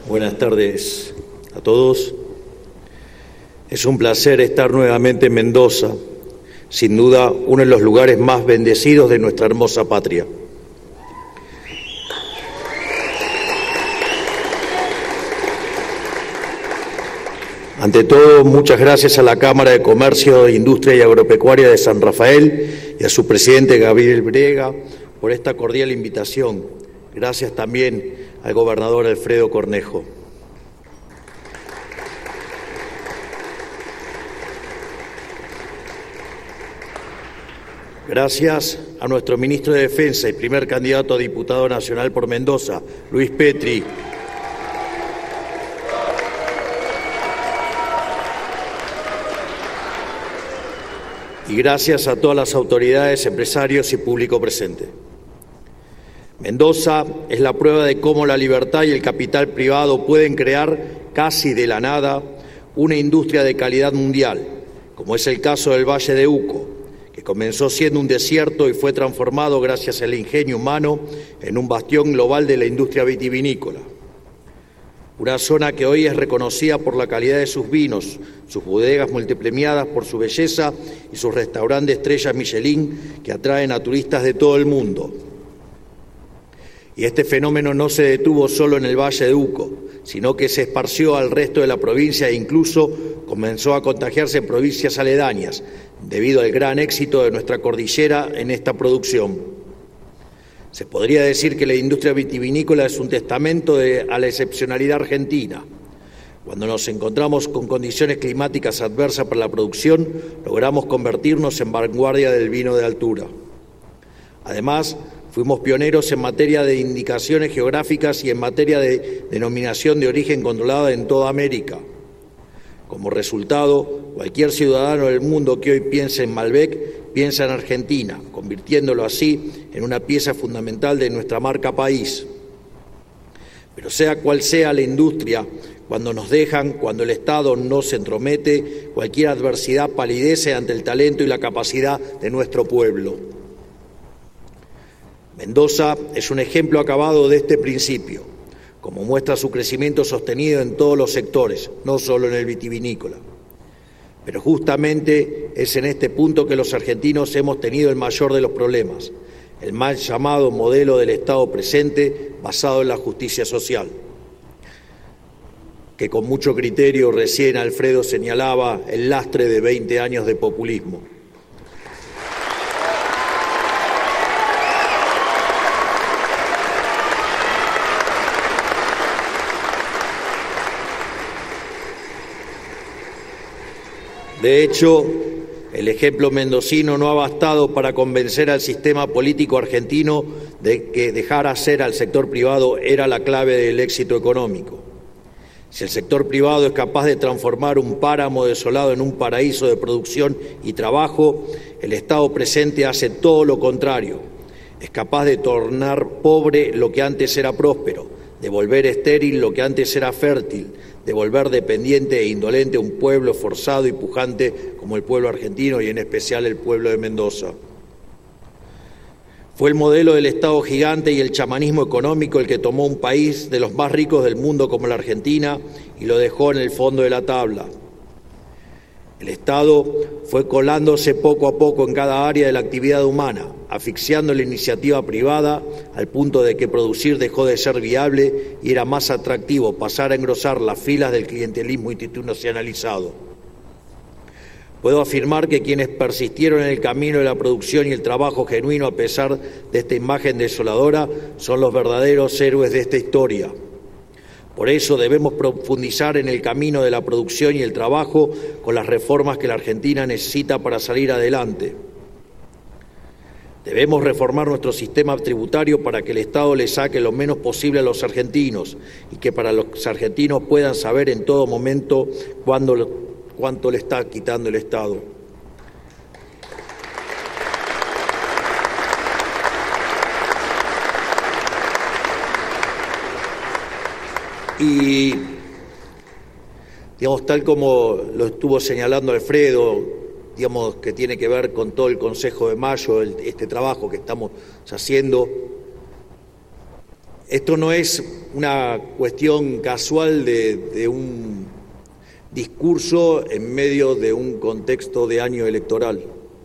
Buenas tardes a todos. Es un placer estar nuevamente en Mendoza, sin duda uno de los lugares más bendecidos de nuestra hermosa patria. Ante todo, muchas gracias a la Cámara de Comercio, Industria y Agropecuaria de San Rafael y a su presidente Gabriel Brega por esta cordial invitación. Gracias también al gobernador Alfredo Cornejo. Gracias a nuestro ministro de Defensa y primer candidato a diputado nacional por Mendoza, Luis Petri. Y gracias a todas las autoridades, empresarios y público presente. Mendoza es la prueba de cómo la libertad y el capital privado pueden crear casi de la nada una industria de calidad mundial, como es el caso del Valle de Uco, que comenzó siendo un desierto y fue transformado gracias al ingenio humano en un bastión global de la industria vitivinícola. Una zona que hoy es reconocida por la calidad de sus vinos, sus bodegas multipremiadas por su belleza y sus restaurantes estrellas Michelin que atraen a turistas de todo el mundo. Y este fenómeno no se detuvo solo en el Valle de Uco, sino que se esparció al resto de la provincia e incluso comenzó a contagiarse en provincias aledañas, debido al gran éxito de nuestra cordillera en esta producción. Se podría decir que la industria vitivinícola es un testamento a la excepcionalidad argentina. Cuando nos encontramos con condiciones climáticas adversas para la producción, logramos convertirnos en vanguardia del vino de altura. Además, fuimos pioneros en materia de indicaciones geográficas y en materia de denominación de origen controlada en toda América. Como resultado, cualquier ciudadano del mundo que hoy piense en Malbec piensa en Argentina, convirtiéndolo así en una pieza fundamental de nuestra marca país. Pero sea cual sea la industria, cuando nos dejan, cuando el Estado no se entromete, cualquier adversidad palidece ante el talento y la capacidad de nuestro pueblo. Mendoza es un ejemplo acabado de este principio, como muestra su crecimiento sostenido en todos los sectores, no solo en el vitivinícola. Pero justamente es en este punto que los argentinos hemos tenido el mayor de los problemas, el mal llamado modelo del Estado presente basado en la justicia social, que con mucho criterio recién Alfredo señalaba el lastre de 20 años de populismo. De hecho, el ejemplo mendocino no ha bastado para convencer al sistema político argentino de que dejar hacer al sector privado era la clave del éxito económico. Si el sector privado es capaz de transformar un páramo desolado en un paraíso de producción y trabajo, el Estado presente hace todo lo contrario. Es capaz de tornar pobre lo que antes era próspero, de volver estéril lo que antes era fértil, de volver dependiente e indolente a un pueblo forzado y pujante como el pueblo argentino y en especial el pueblo de Mendoza. Fue el modelo del Estado gigante y el chamanismo económico el que tomó un país de los más ricos del mundo como la Argentina y lo dejó en el fondo de la tabla. El Estado fue colándose poco a poco en cada área de la actividad humana, asfixiando la iniciativa privada al punto de que producir dejó de ser viable y era más atractivo pasar a engrosar las filas del clientelismo institucionalizado. Puedo afirmar que quienes persistieron en el camino de la producción y el trabajo genuino a pesar de esta imagen desoladora son los verdaderos héroes de esta historia. Por eso debemos profundizar en el camino de la producción y el trabajo con las reformas que la Argentina necesita para salir adelante. Debemos reformar nuestro sistema tributario para que el Estado le saque lo menos posible a los argentinos y que para los argentinos puedan saber en todo momento cuánto le está quitando el Estado. Y, digamos, tal como lo estuvo señalando Alfredo, digamos, que tiene que ver con todo el Consejo de Mayo, este trabajo que estamos haciendo, Esto no es una cuestión casual de un discurso en medio de un contexto de año electoral.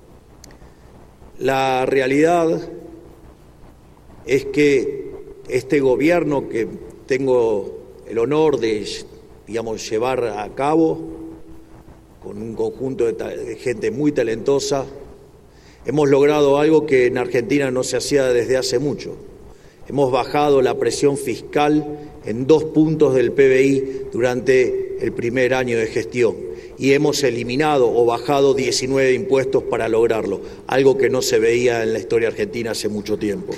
La realidad es que este gobierno que tengo el honor de, llevar a cabo con un conjunto de gente muy talentosa, hemos logrado algo que en Argentina no se hacía desde hace mucho. Hemos bajado la presión fiscal en 2 puntos del PBI durante el primer año de gestión y hemos eliminado o bajado 19 impuestos para lograrlo, algo que no se veía en la historia argentina hace mucho tiempo.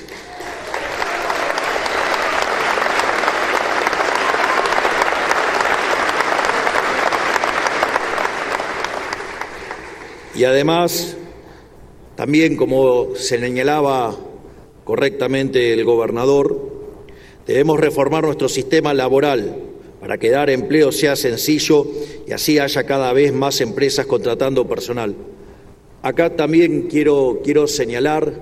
Y además, también como se señalaba correctamente el gobernador, debemos reformar nuestro sistema laboral para que dar empleo sea sencillo y así haya cada vez más empresas contratando personal. Acá también quiero señalar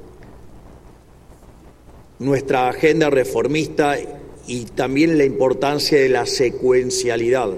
nuestra agenda reformista y también la importancia de la secuencialidad.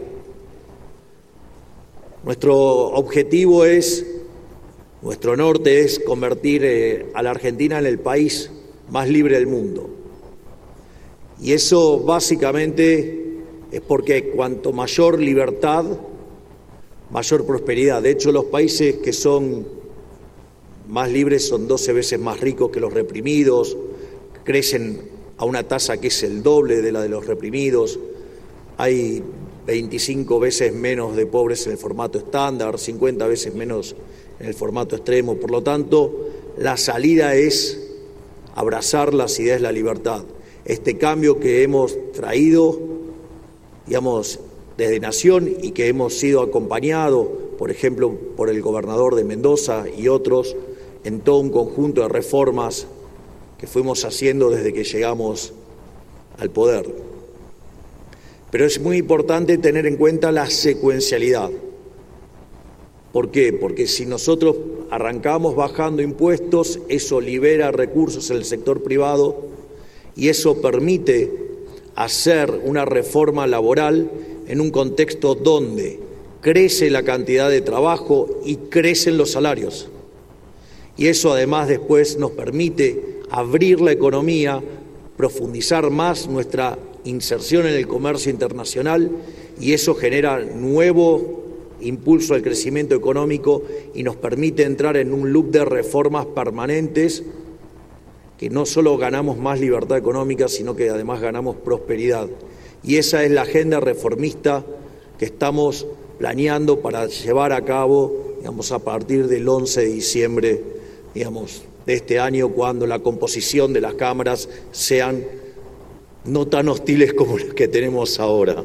Nuestro objetivo nuestro norte es convertir a la Argentina en el país más libre del mundo. Y eso básicamente es porque cuanto mayor libertad, mayor prosperidad. De hecho, los países que son más libres son 12 veces más ricos que los reprimidos, crecen a una tasa que es el doble de la de los reprimidos, hay 25 veces menos de pobres en el formato estándar, 50 veces menos en el formato extremo. Por lo tanto, la salida es abrazar las ideas de la libertad. Este cambio que hemos traído, desde Nación y que hemos sido acompañados, por ejemplo, por el gobernador de Mendoza y otros, en todo un conjunto de reformas que fuimos haciendo desde que llegamos al poder. Pero es muy importante tener en cuenta la secuencialidad. ¿Por qué? Porque si nosotros arrancamos bajando impuestos, eso libera recursos en el sector privado y eso permite hacer una reforma laboral en un contexto donde crece la cantidad de trabajo y crecen los salarios. Y eso además después nos permite abrir la economía, profundizar más nuestra inserción en el comercio internacional y eso genera nuevo impulso al crecimiento económico y nos permite entrar en un loop de reformas permanentes que no solo ganamos más libertad económica, sino que además ganamos prosperidad. Y esa es la agenda reformista que estamos planeando para llevar a cabo, a partir del 11 de diciembre, de este año, cuando la composición de las cámaras sean no tan hostiles como las que tenemos ahora.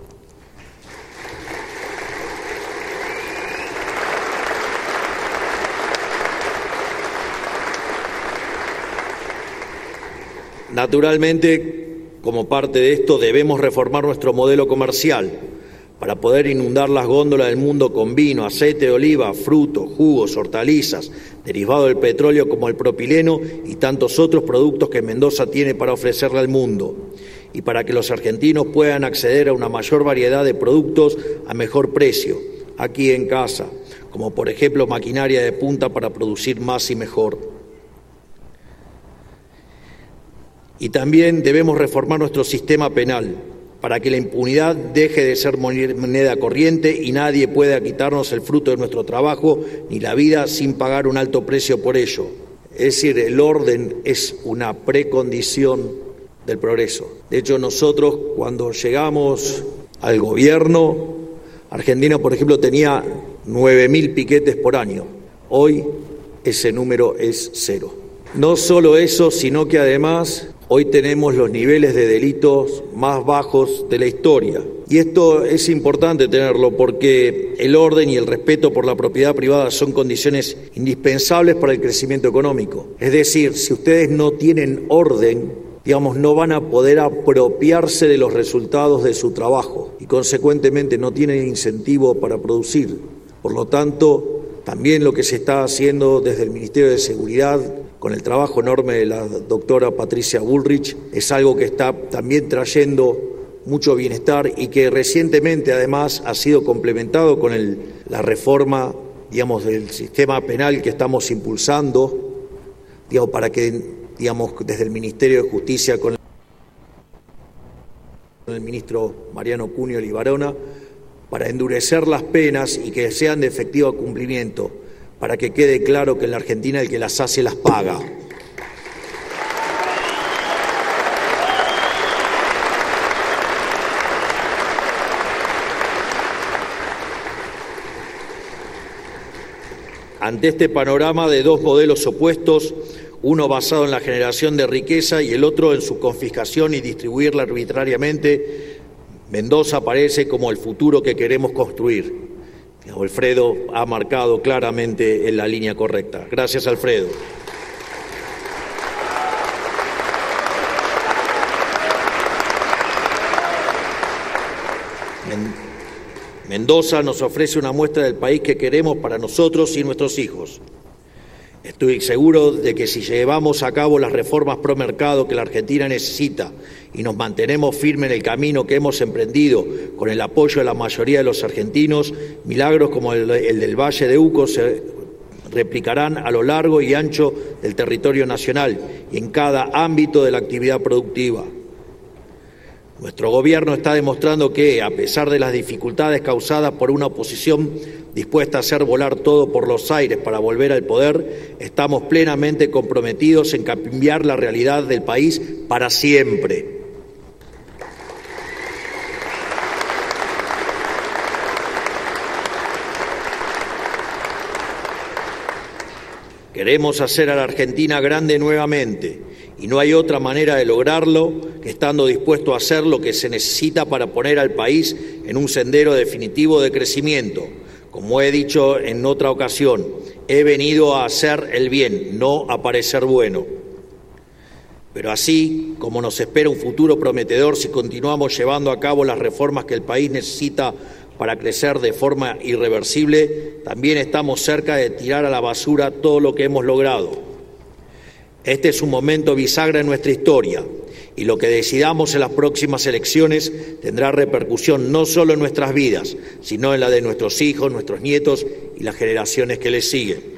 Naturalmente, como parte de esto, debemos reformar nuestro modelo comercial para poder inundar las góndolas del mundo con vino, aceite de oliva, frutos, jugos, hortalizas, derivados del petróleo como el propileno y tantos otros productos que Mendoza tiene para ofrecerle al mundo, y para que los argentinos puedan acceder a una mayor variedad de productos a mejor precio, aquí en casa, como por ejemplo maquinaria de punta para producir más y mejor. Y también debemos reformar nuestro sistema penal para que la impunidad deje de ser moneda corriente y nadie pueda quitarnos el fruto de nuestro trabajo ni la vida sin pagar un alto precio por ello. Es decir, el orden es una precondición del progreso. De hecho, nosotros cuando llegamos al gobierno, Argentina, por ejemplo, tenía 9.000 piquetes por año. Hoy ese número es 0. No solo eso, sino que además hoy tenemos los niveles de delitos más bajos de la historia. Y esto es importante tenerlo porque el orden y el respeto por la propiedad privada son condiciones indispensables para el crecimiento económico. Es decir, si ustedes no tienen orden, no van a poder apropiarse de los resultados de su trabajo y consecuentemente no tienen incentivo para producir. Por lo tanto, también lo que se está haciendo desde el Ministerio de Seguridad con el trabajo enorme de la doctora Patricia Bullrich, es algo que está también trayendo mucho bienestar y que recientemente además ha sido complementado con la reforma, digamos, del sistema penal que estamos impulsando, digamos, para que, digamos, desde el Ministerio de Justicia con el ministro Mariano Cunio Libarona, para endurecer las penas y que sean de efectivo cumplimiento, para que quede claro que en la Argentina el que las hace las paga. Ante este panorama de dos modelos opuestos, uno basado en la generación de riqueza y el otro en su confiscación y distribuirla arbitrariamente, Mendoza aparece como el futuro que queremos construir. Alfredo ha marcado claramente en la línea correcta. Gracias, Alfredo. Mendoza nos ofrece una muestra del país que queremos para nosotros y nuestros hijos. Estoy seguro de que si llevamos a cabo las reformas pro mercado que la Argentina necesita y nos mantenemos firmes en el camino que hemos emprendido con el apoyo de la mayoría de los argentinos, milagros como el del Valle de Uco se replicarán a lo largo y ancho del territorio nacional y en cada ámbito de la actividad productiva. Nuestro gobierno está demostrando que, a pesar de las dificultades causadas por una oposición dispuesta a hacer volar todo por los aires para volver al poder, estamos plenamente comprometidos en cambiar la realidad del país para siempre. Queremos hacer a la Argentina grande nuevamente y no hay otra manera de lograrlo que estando dispuesto a hacer lo que se necesita para poner al país en un sendero definitivo de crecimiento. Como he dicho en otra ocasión, he venido a hacer el bien, no a parecer bueno. Pero así como nos espera un futuro prometedor si continuamos llevando a cabo las reformas que el país necesita para crecer de forma irreversible, también estamos cerca de tirar a la basura todo lo que hemos logrado. Este es un momento bisagra en nuestra historia y lo que decidamos en las próximas elecciones tendrá repercusión no solo en nuestras vidas, sino en la de nuestros hijos, nuestros nietos y las generaciones que les siguen.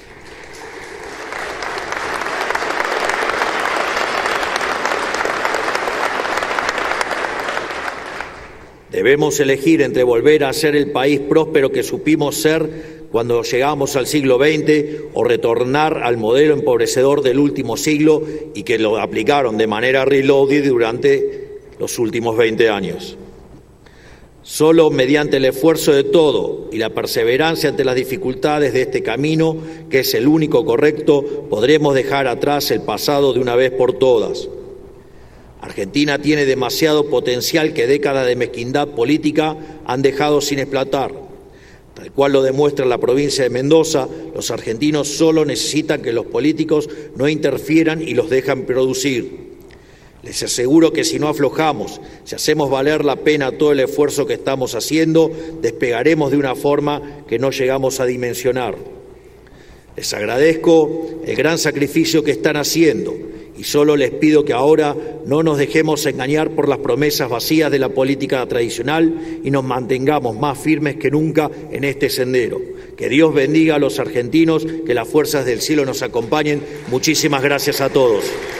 Debemos elegir entre volver a ser el país próspero que supimos ser cuando llegamos al siglo XX o retornar al modelo empobrecedor del último siglo y que lo aplicaron de manera reloaded durante los últimos 20 años. Solo mediante el esfuerzo de todo y la perseverancia ante las dificultades de este camino, que es el único correcto, podremos dejar atrás el pasado de una vez por todas. Argentina tiene demasiado potencial que décadas de mezquindad política han dejado sin explotar. Tal cual lo demuestra la provincia de Mendoza, los argentinos solo necesitan que los políticos no interfieran y los dejan producir. Les aseguro que si no aflojamos, si hacemos valer la pena todo el esfuerzo que estamos haciendo, despegaremos de una forma que no llegamos a dimensionar. Les agradezco el gran sacrificio que están haciendo y solo les pido que ahora no nos dejemos engañar por las promesas vacías de la política tradicional y nos mantengamos más firmes que nunca en este sendero. Que Dios bendiga a los argentinos, que las fuerzas del cielo nos acompañen. Muchísimas gracias a todos.